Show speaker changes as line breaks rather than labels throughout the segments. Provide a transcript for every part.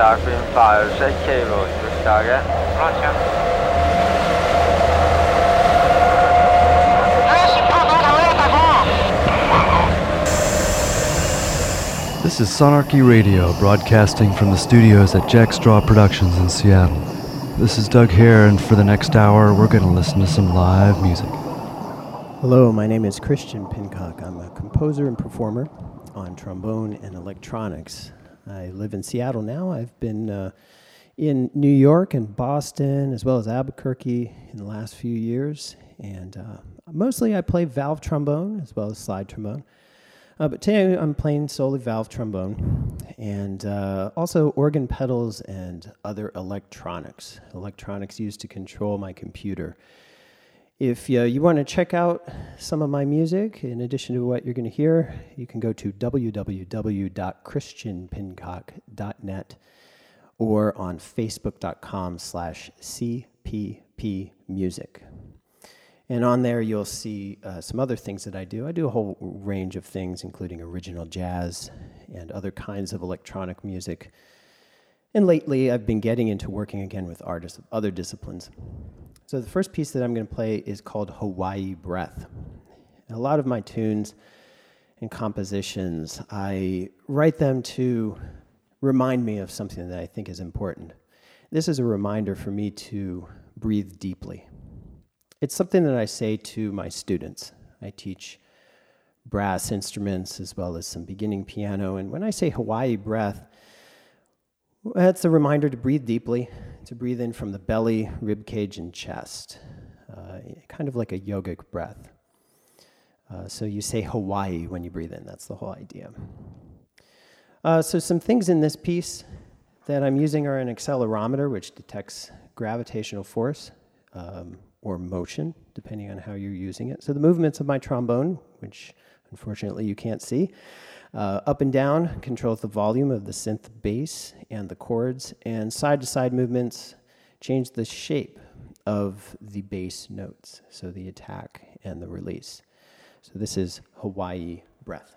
Darkwing 5, check cable, Target.
Roger.
This is Sonarchy Radio, broadcasting from the studios at Jack Straw Productions in Seattle. This is Doug Hare, and for the next hour, we're going to listen to some live music.
Hello, my name is Christian Pincock. I'm a composer and performer on trombone and electronics. I live in Seattle now. I've been in New York and Boston, as well as Albuquerque in the last few years. And mostly I play valve trombone, as well as slide trombone. But today I'm playing solely valve trombone, and also organ pedals and other electronics used to control my computer. If you want to check out some of my music, in addition to what you're going to hear, you can go to www.christianpincock.net or on facebook.com/cppmusic. And on there, you'll see some other things that I do. I do a whole range of things, including original jazz and other kinds of electronic music. And lately, I've been getting into working again with artists of other disciplines. So the first piece that I'm going to play is called Hawaii Breath. And a lot of my tunes and compositions, I write them to remind me of something that I think is important. This is a reminder for me to breathe deeply. It's something that I say to my students. I teach brass instruments as well as some beginning piano. And when I say Hawaii breath, that's a reminder to breathe deeply, to breathe in from the belly, rib cage, and chest, kind of like a yogic breath. So you say Hawaii when you breathe in. That's the whole idea. So some things in this piece that I'm using are an accelerometer, which detects gravitational force, or motion, depending on how you're using it. So the movements of my trombone, which unfortunately you can't see, up and down controls the volume of the synth bass and the chords, and side-to-side movements change the shape of the bass notes, so the attack and the release. So this is Hawaii Breath.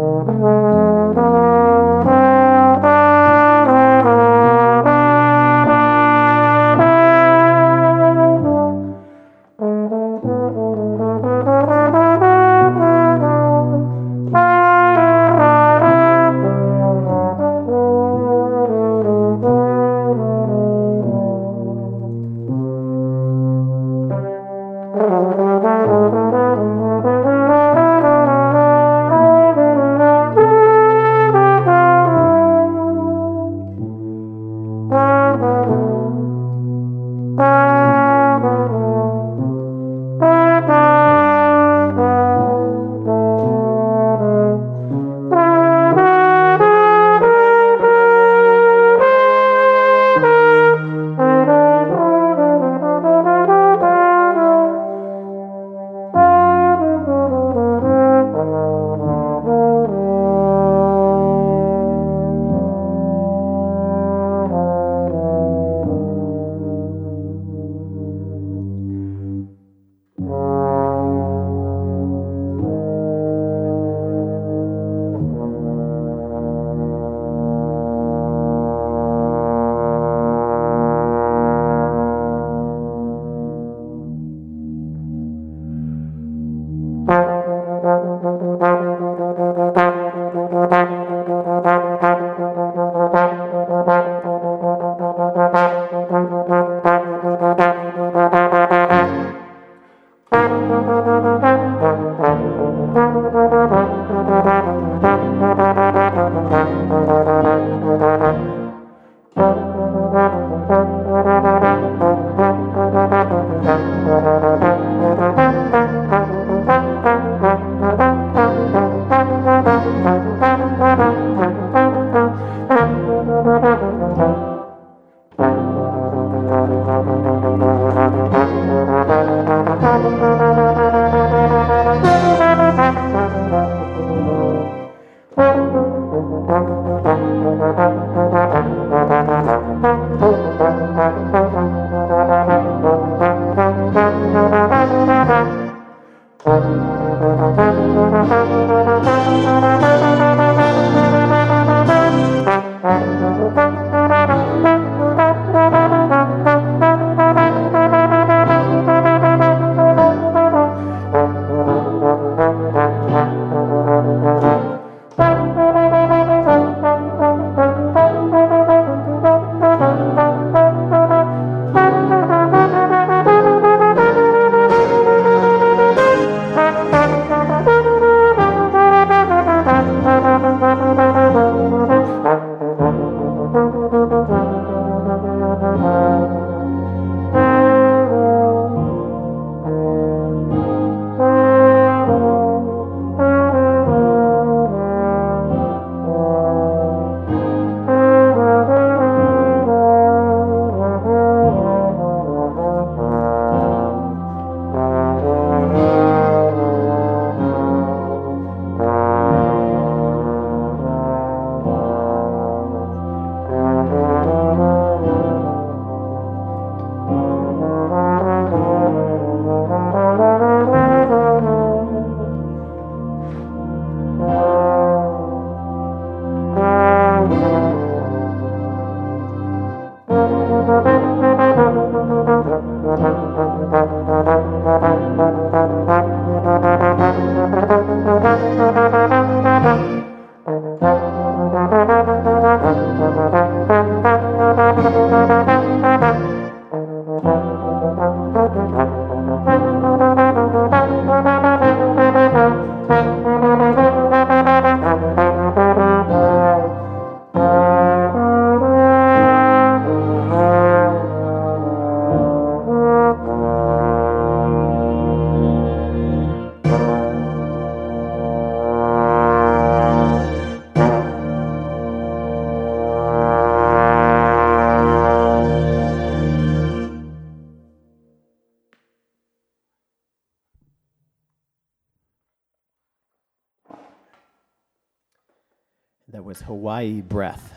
That was Hawaii Breath.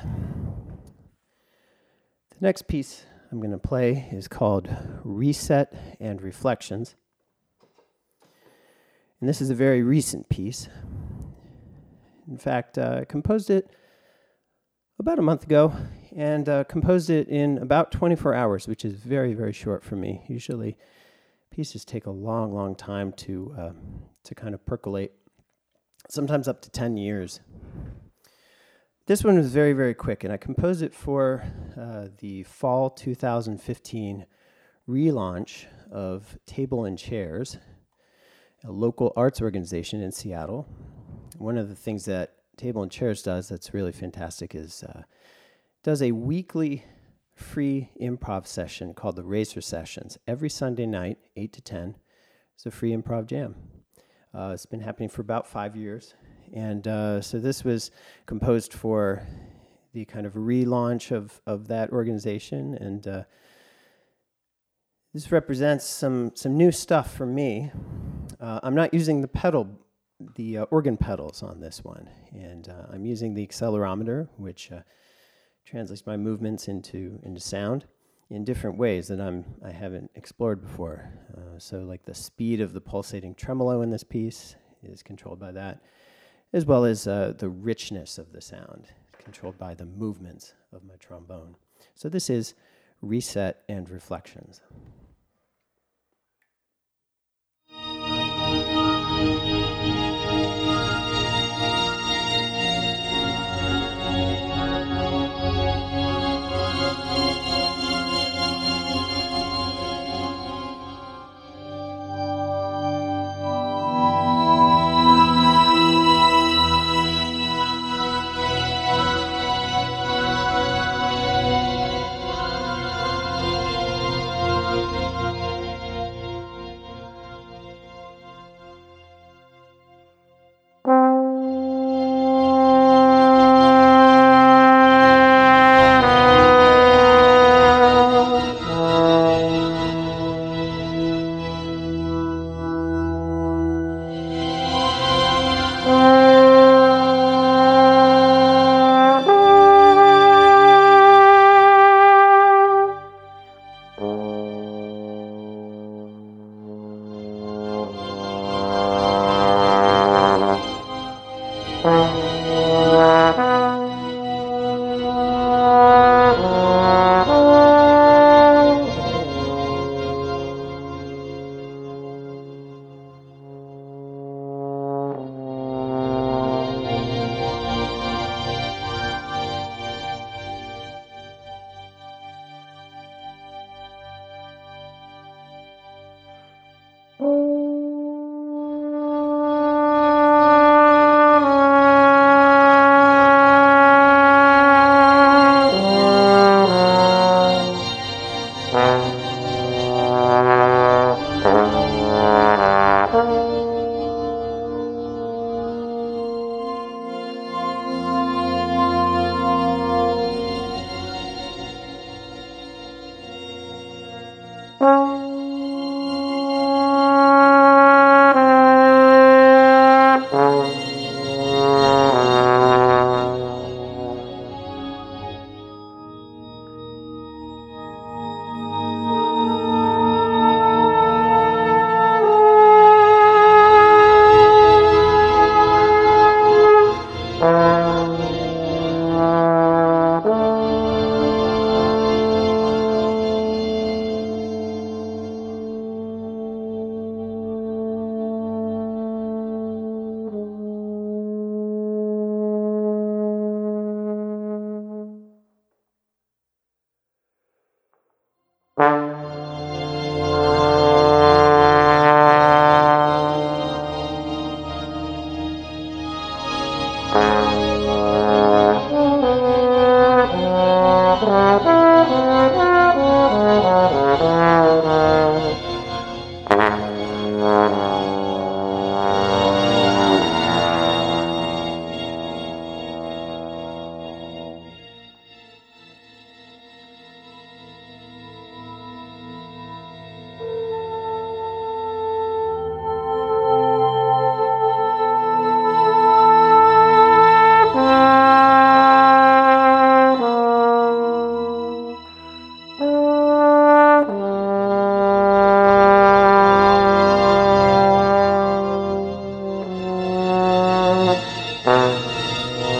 The next piece I'm going to play is called Reset and Reflections. And this is a very recent piece. In fact, I composed it about a month ago, and composed it in about 24 hours, which is very, very short for me. Usually pieces take a long, long time to kind of percolate, sometimes up to 10 years. This one was very, very quick, and I composed it for the fall 2015 relaunch of Table and Chairs, a local arts organization in Seattle. One of the things that Table and Chairs does that's really fantastic is does a weekly free improv session called the Racer Sessions. Every Sunday night, 8 to 10, it's a free improv jam. It's been happening for about 5 years. And so this was composed for the kind of relaunch of that organization. And this represents some new stuff for me. I'm not using the organ pedals on this one. And I'm using the accelerometer, which translates my movements into sound in different ways that I haven't explored before. So like the speed of the pulsating tremolo in this piece is controlled by that, as well as the richness of the sound controlled by the movements of my trombone. So this is Reset and Reflections.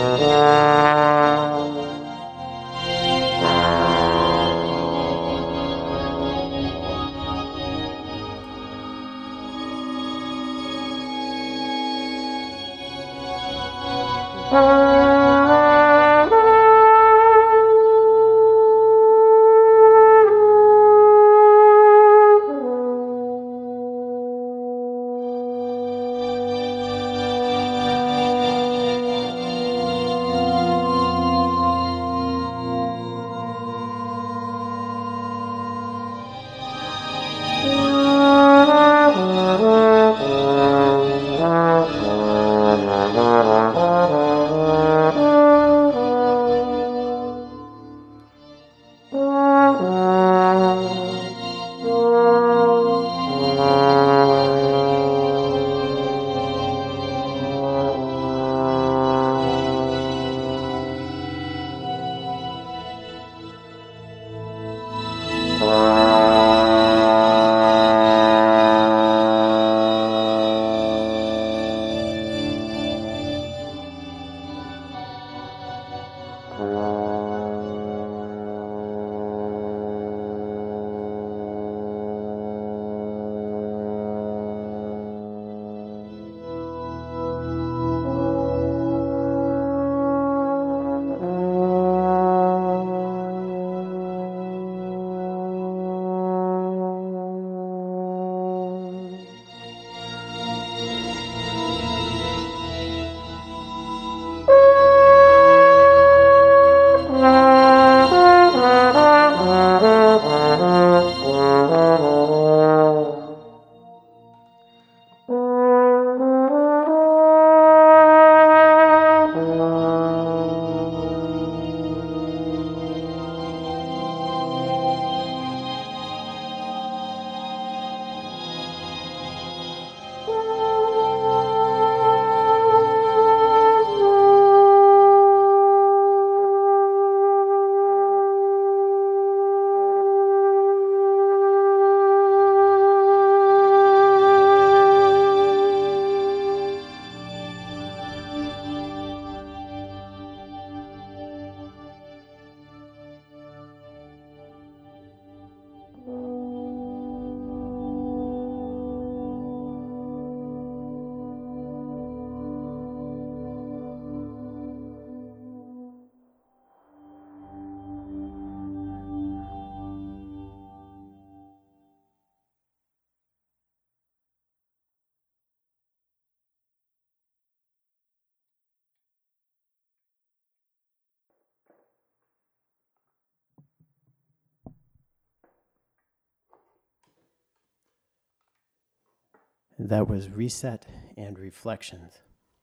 That was Reset and Reflections.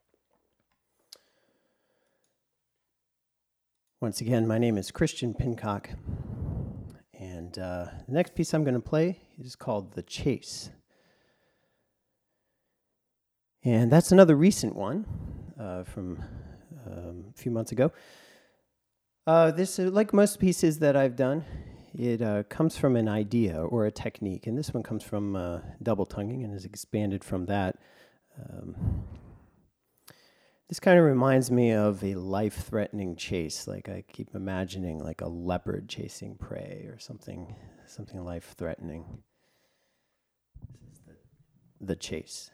Once again, my name is Christian Pincock, and the next piece I'm going to play is called The Chase. And that's another recent one from a few months ago. This, like most pieces that I've done, it comes from an idea or a technique, and this one comes from double tonguing and is expanded from that. This kind of reminds me of a life-threatening chase. Like I keep imagining like a leopard chasing prey or something life-threatening. This is the chase.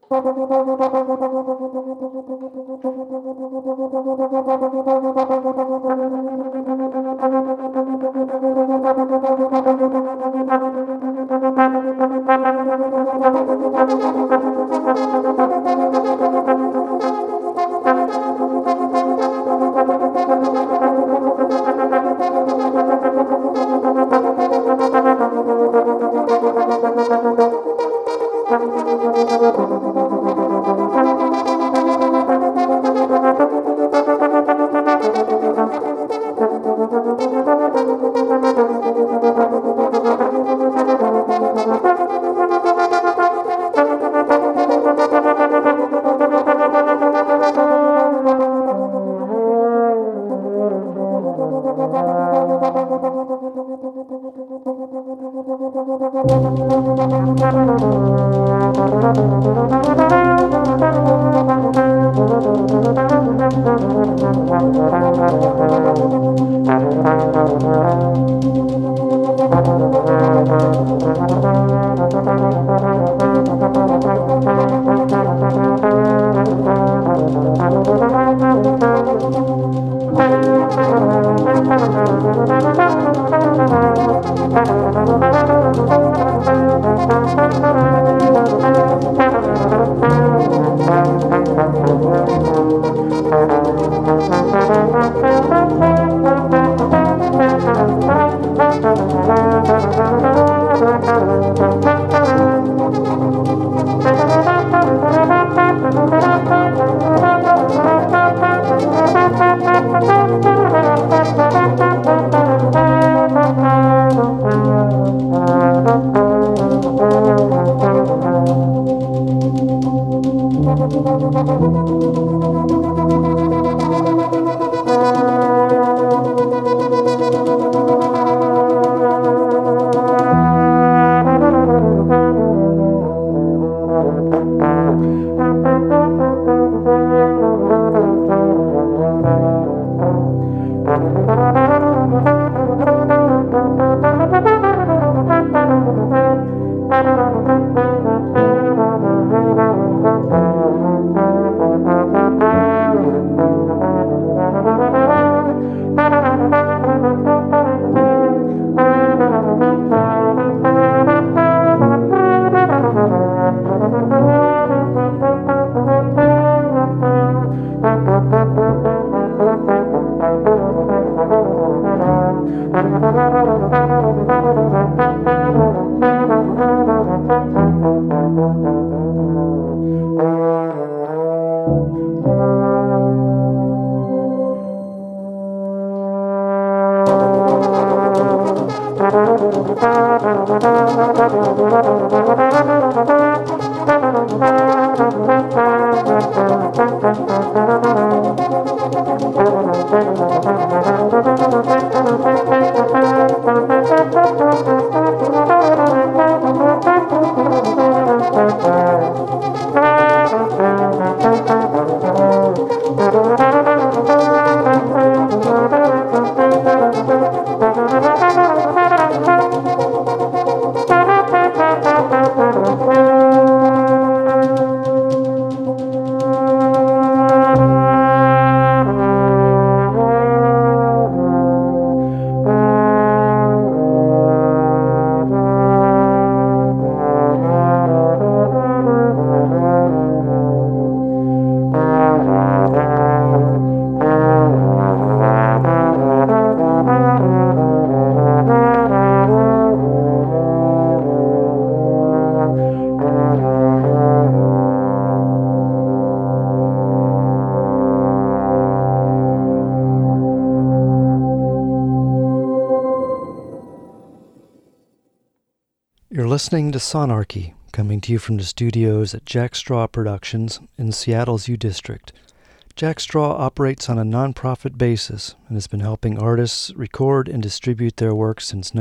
You're listening to Sonarchy, coming to you from the studios at Jack Straw Productions in Seattle's U District. Jack Straw operates on a non-profit basis and has been helping artists record and distribute their work since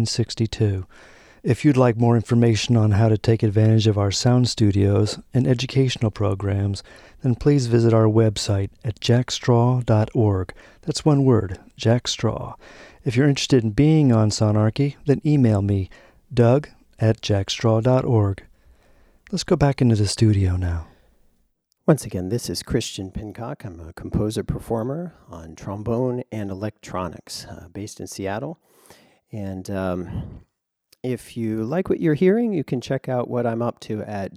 1962. If you'd like more information on how to take advantage of our sound studios and educational programs, then please visit our website at jackstraw.org. That's one word, Jackstraw. If you're interested in being on Sonarchy, then email me, Doug@jackstraw.org. Let's go back into the studio now.
Once again, this is Christian Pincock. I'm a composer-performer on trombone and electronics, based in Seattle. And if you like what you're hearing, you can check out what I'm up to at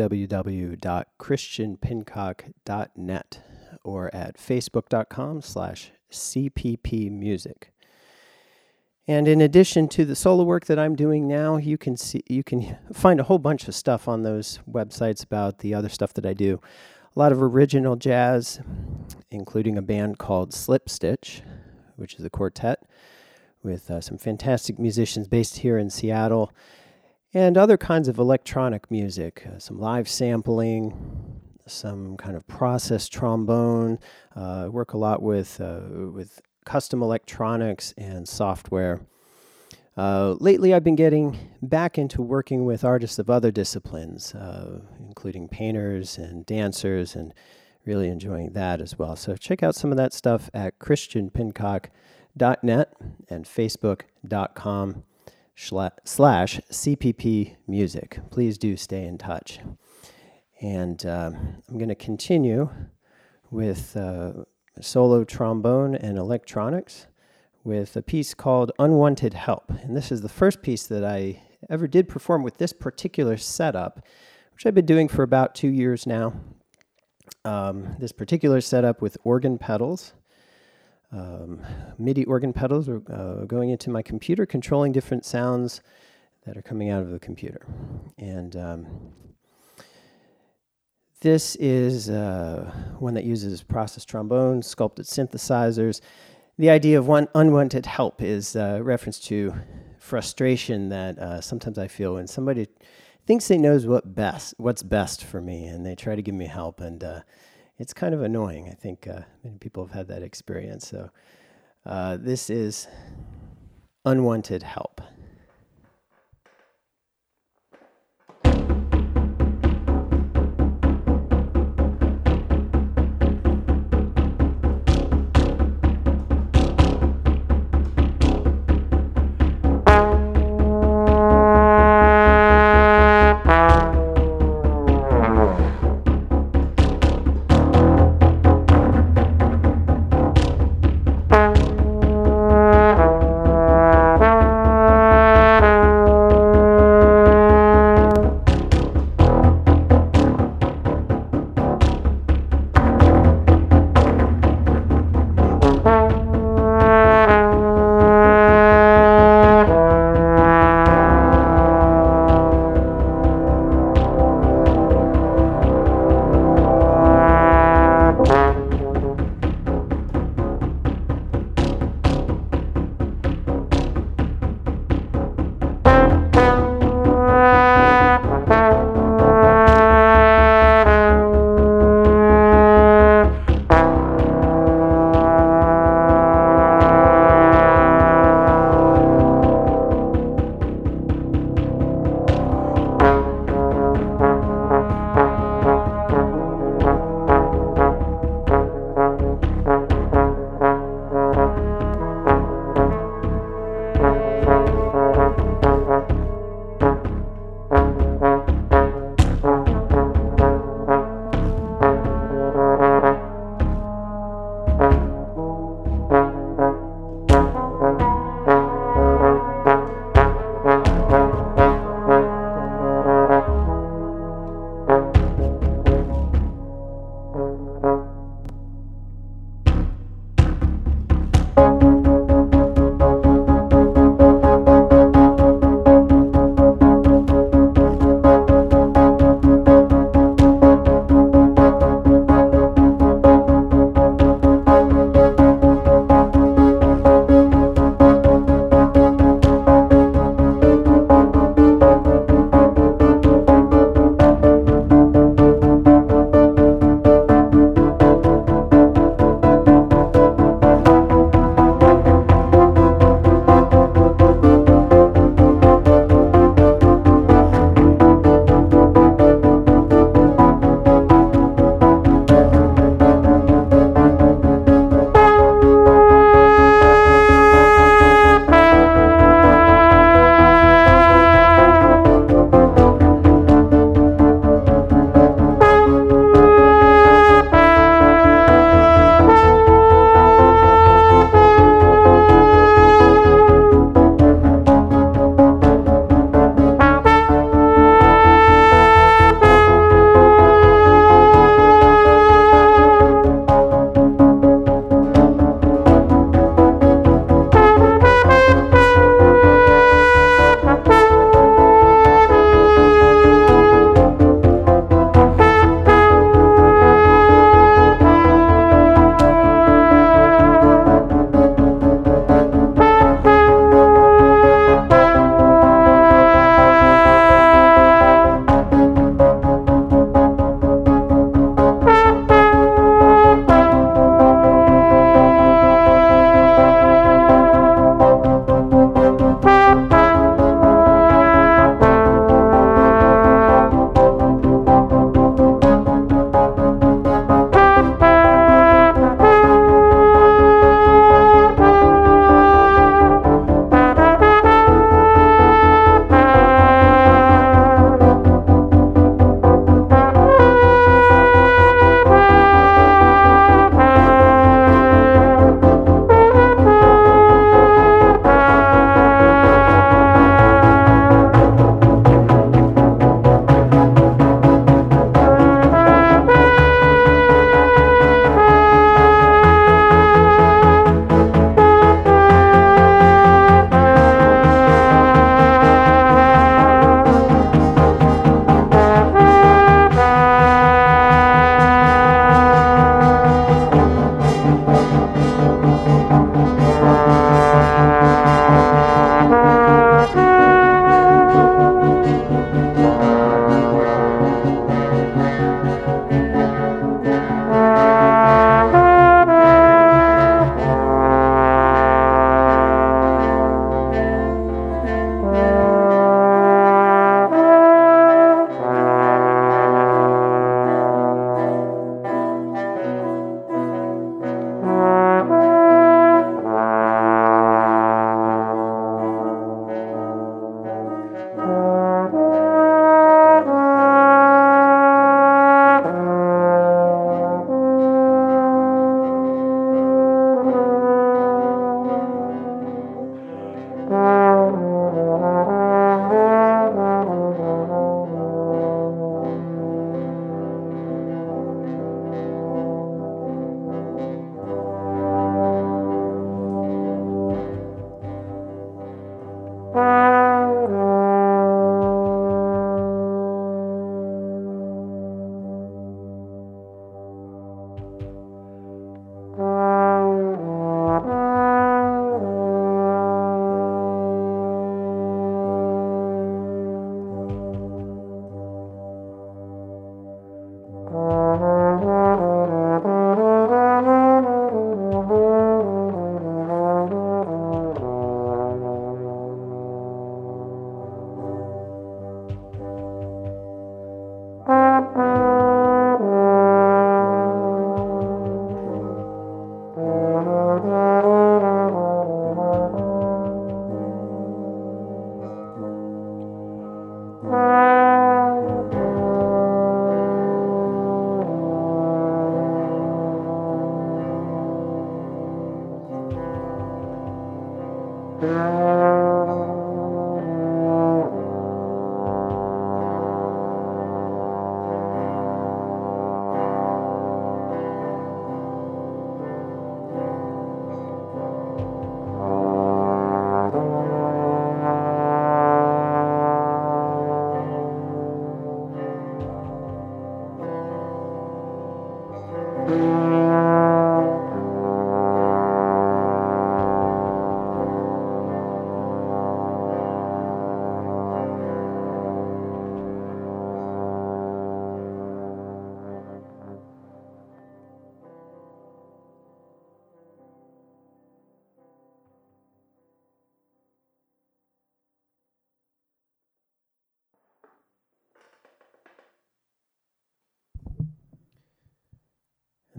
www.christianpincock.net or at facebook.com/cppmusic. And in addition to the solo work that I'm doing now, you can find a whole bunch of stuff on those websites about the other stuff that I do. A lot of original jazz, including a band called Slip Stitch, which is a quartet with some fantastic musicians based here in Seattle, and other kinds of electronic music, some live sampling, some kind of processed trombone. I work a lot with custom electronics and software. Lately, I've been getting back into working with artists of other disciplines, including painters and dancers, and really enjoying that as well. So check out some of that stuff at christianpincock.net and facebook.com/cppmusic. Please do stay in touch. And I'm going to continue with solo trombone and electronics with a piece called Unwanted Help. And this is the first piece that I ever did perform with this particular setup, which I've been doing for about 2 years now. This particular setup with organ pedals, MIDI organ pedals are going into my computer, controlling different sounds that are coming out of the computer. And this is one that uses processed trombone, sculpted synthesizers. The idea of unwanted help is reference to frustration that sometimes I feel when somebody thinks they knows what's best for me, and they try to give me help, and it's kind of annoying. I think many people have had that experience. So this is Unwanted Help.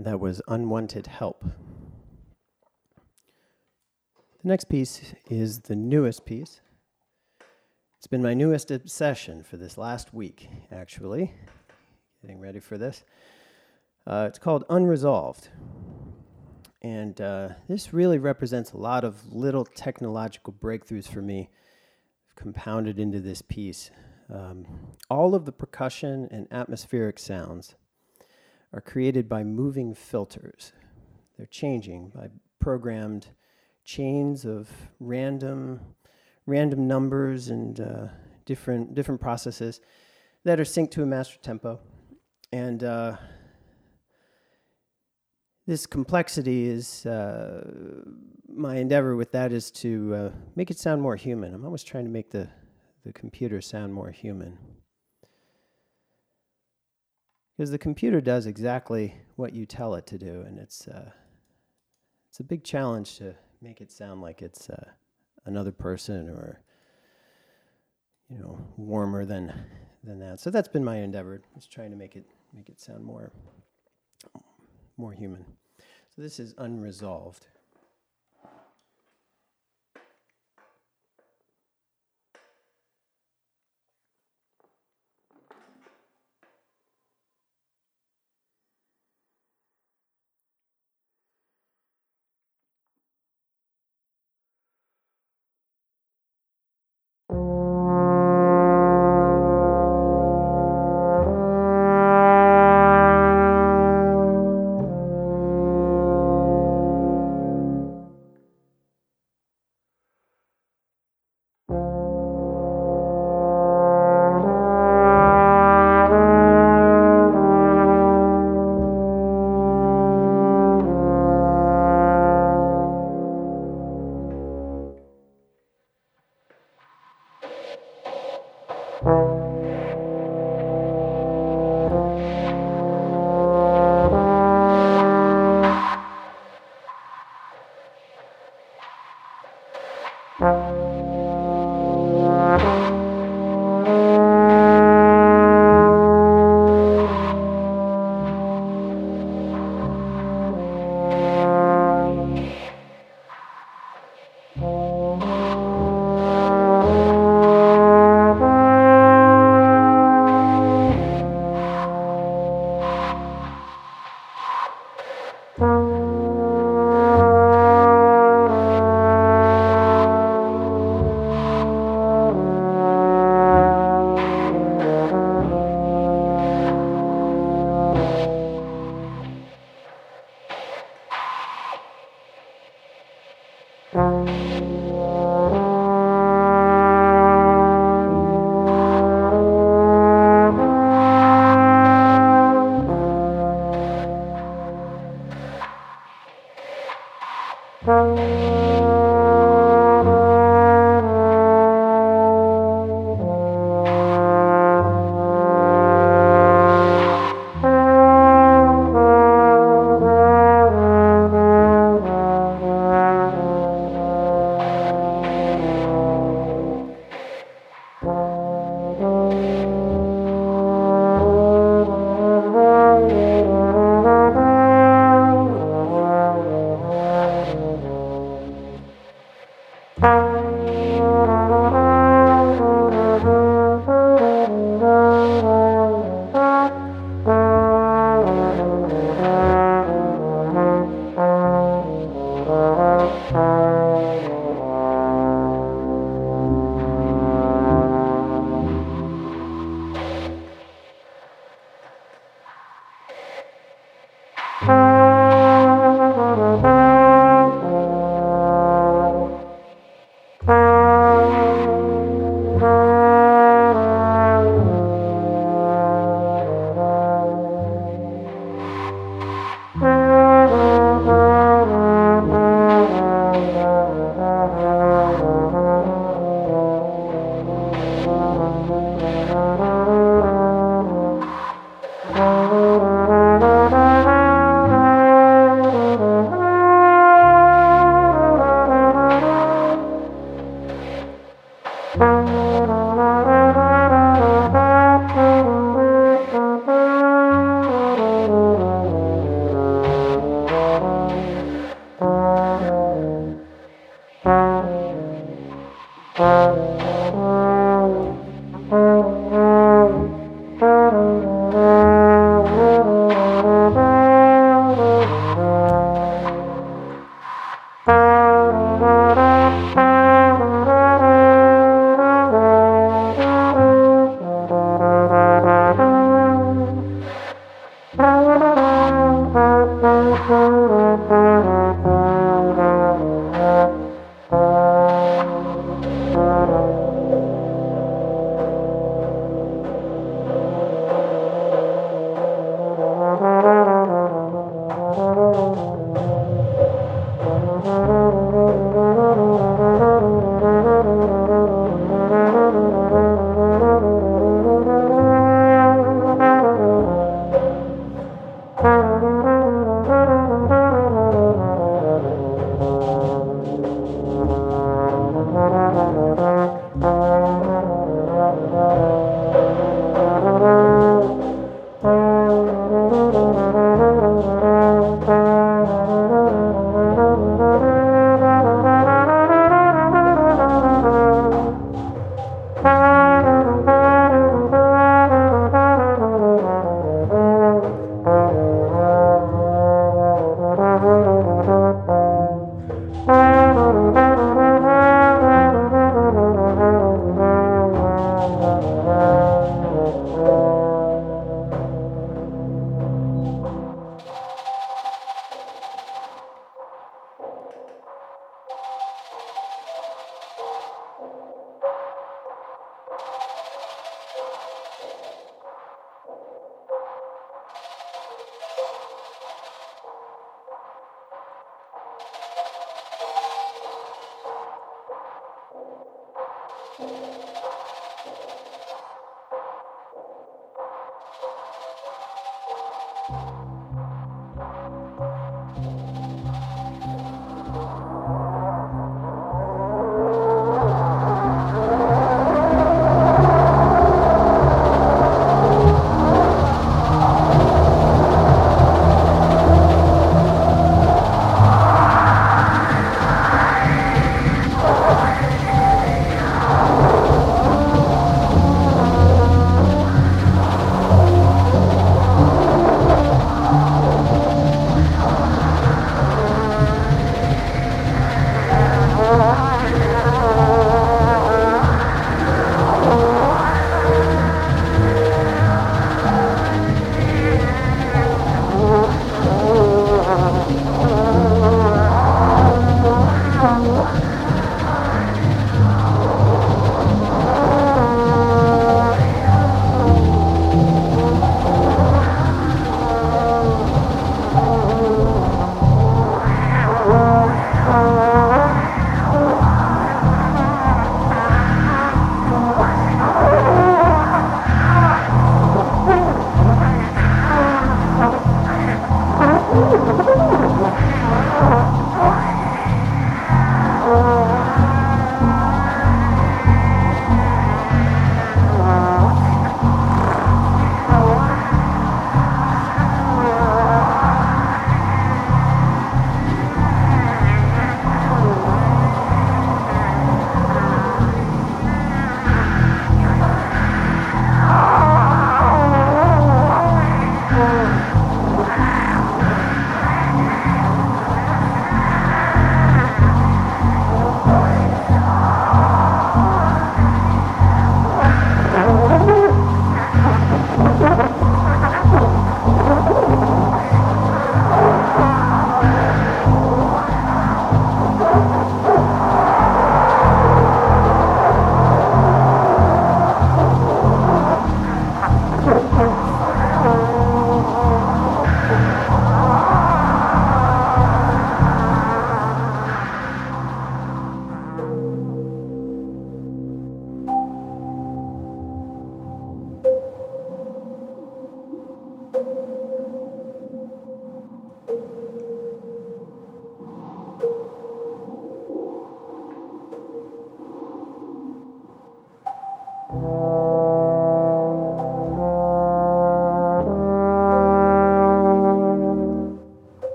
And that was Unwanted Help. The next piece is the newest piece. It's been my newest obsession for this last week, actually. Getting ready for this. It's called Unresolved. And this really represents a lot of little technological breakthroughs for me, compounded into this piece. All of the percussion and atmospheric sounds are created by moving filters. They're changing by programmed chains of random numbers and different processes that are synced to a master tempo. And this complexity is, my endeavor with that is to make it sound more human. I'm always trying to make the computer sound more human. Because the computer does exactly what you tell it to do, and it's a big challenge to make it sound like it's another person or, warmer than that. So that's been my endeavor, is trying to make it sound more human. So this is Unresolved.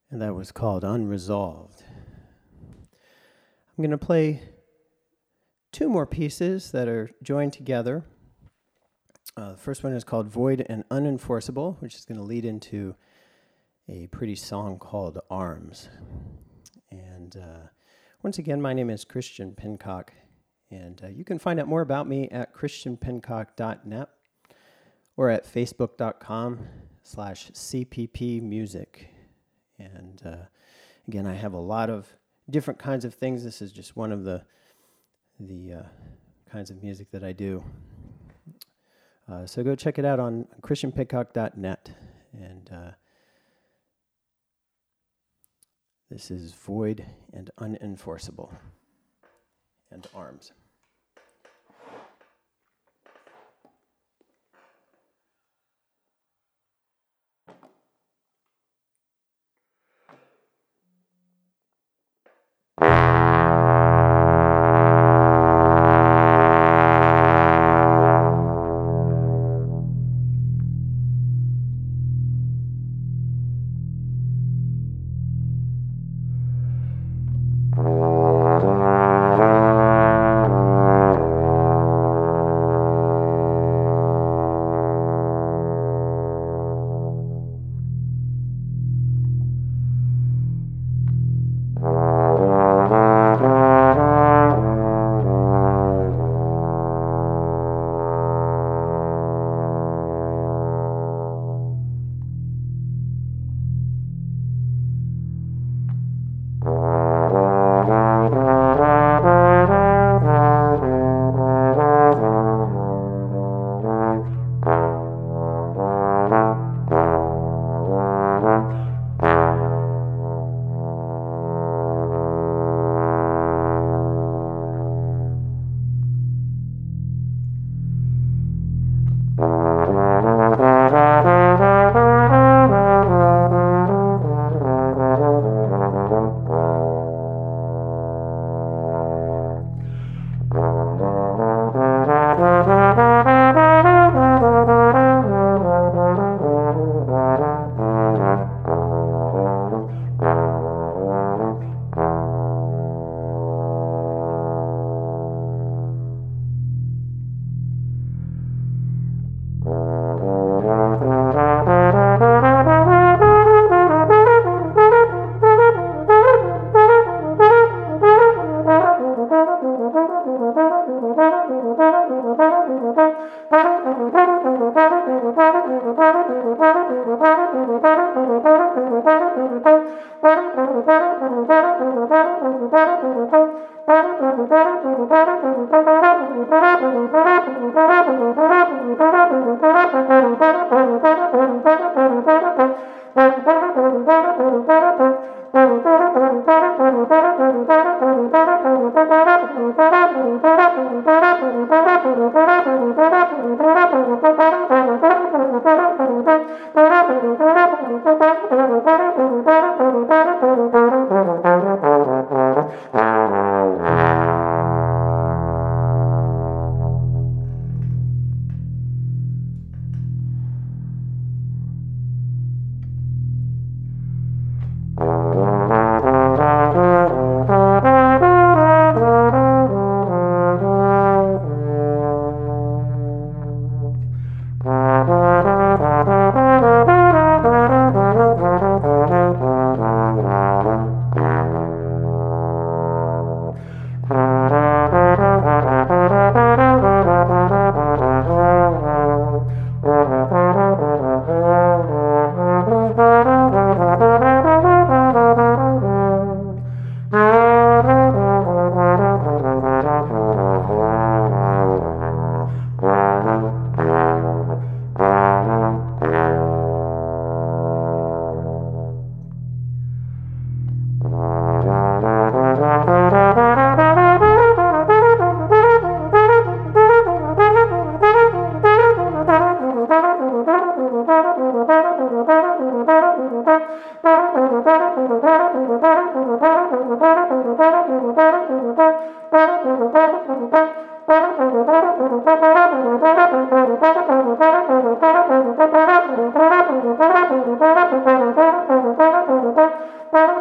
And that was called Unresolved. I'm going to play two more pieces that are joined together. The first one is called Void and Unenforceable, which is going to lead into a pretty song called Arms. And once again, my name is Christian Pincock, and you can find out more about me at christianpincock.net or at facebook.com/cppmusic. And again, I have a lot of different kinds of things. This is just one of the kinds of music that I do. So go check it out on christianpincock.net. And this is Void and Unenforceable and Arms.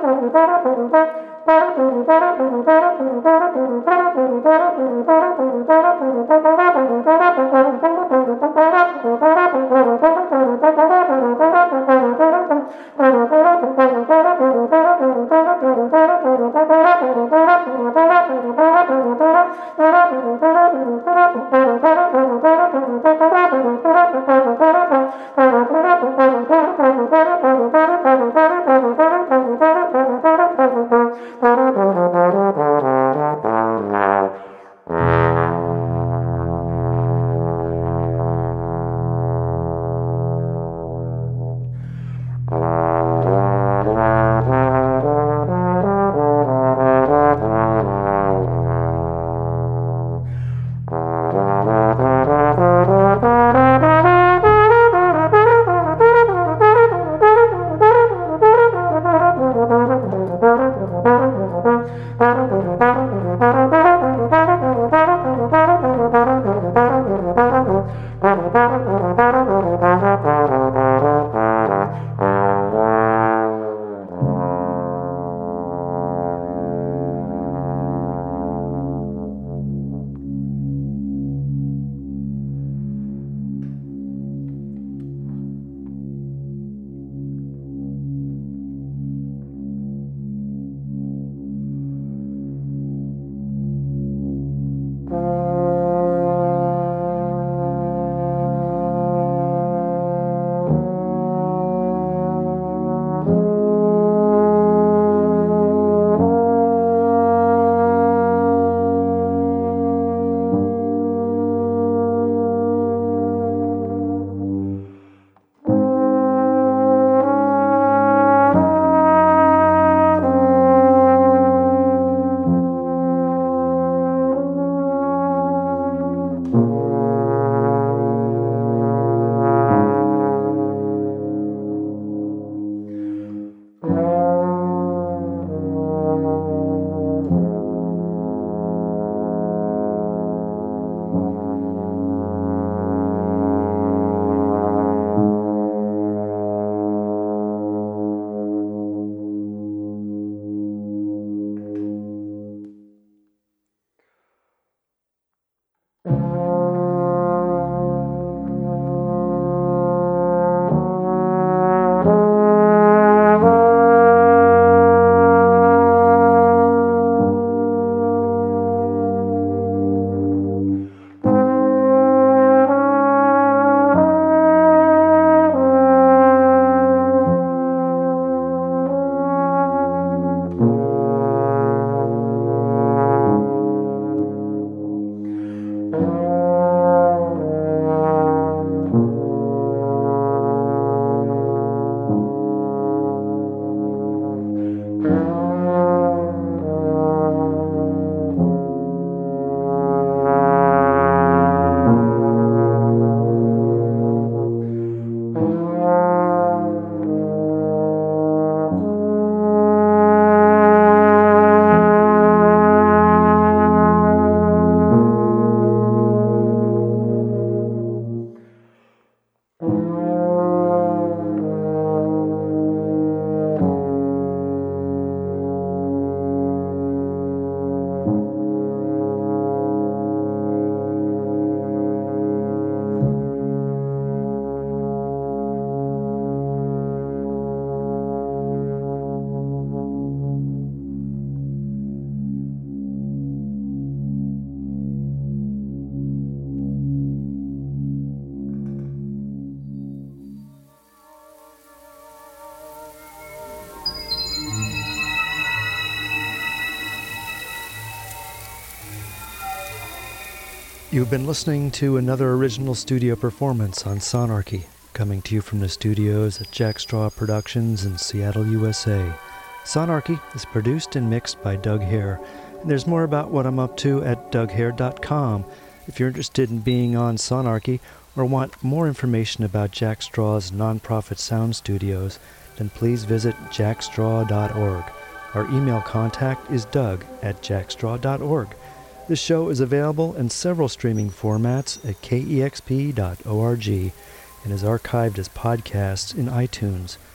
You've been listening to another original studio performance on Sonarchy, coming to you from the studios at Jack Straw Productions in Seattle, USA. Sonarchy is produced and mixed by Doug Hare, and there's more about what I'm up to at DougHare.com. If you're interested in being on Sonarchy or want more information about Jack Straw's nonprofit sound studios, then please visit jackstraw.org. Our email contact is doug@jackstraw.org. This show is available in several streaming formats at kexp.org and is archived as podcasts in iTunes.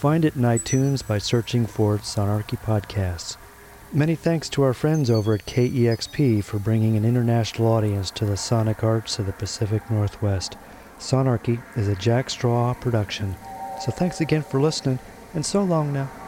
find it in iTunes by searching for Sonarchy Podcasts. Many thanks to our friends over at KEXP for bringing an international audience to the sonic arts of the Pacific Northwest. Sonarchy is a Jack Straw production. So thanks again for listening, and so long now.